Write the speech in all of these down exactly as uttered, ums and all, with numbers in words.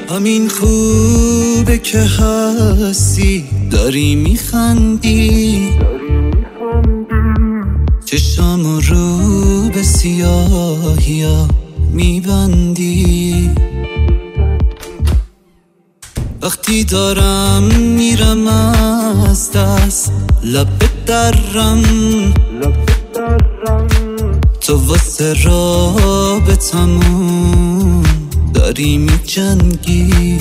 همین خوبه که هستی، داری میخندی، چشامو رو به سیاهیا میبندی. وقتی دارم میرم از دست لب درم، تو واسه رابطمون داری میجنگی.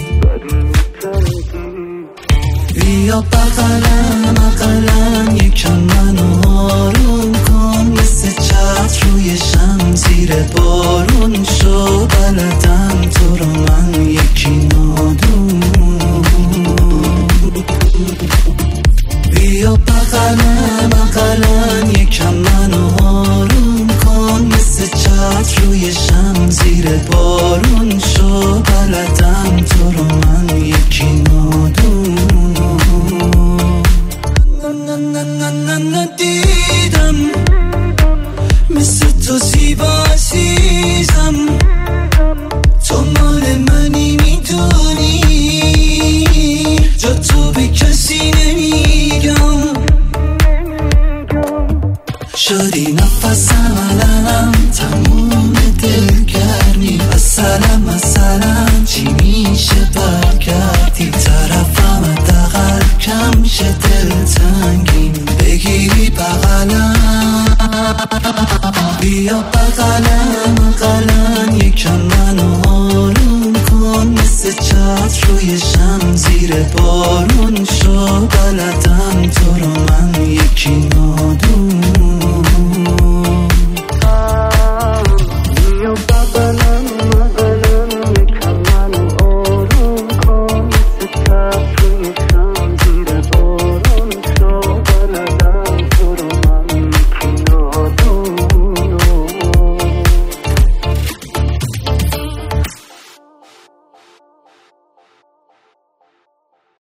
بیا بغلم بغلم یکم منو آروم کن، مثل چتر روی شم زیر بارون شو، بلدم تو رو من یکی نادون. بیا بغلم بغلم یکم منو آروم کن، مثل چتر روی شم زیر بارون شو، بلدم تو رو من یکی نادون. ندیدم مثل تو زیبا عزیزم، تو مال منی میدونی، جا تو به کسی نمیگم. شدی نفسم علم تموم دلگرمی، مثلا مثلا چی میشه برگردی طرفم، حداقل کم شه دلتنگیم بگیری بغلم. بیا بغلم بغلم یکم منو آروم کن، مثل چتر روی شم زیر بارون شو، بلد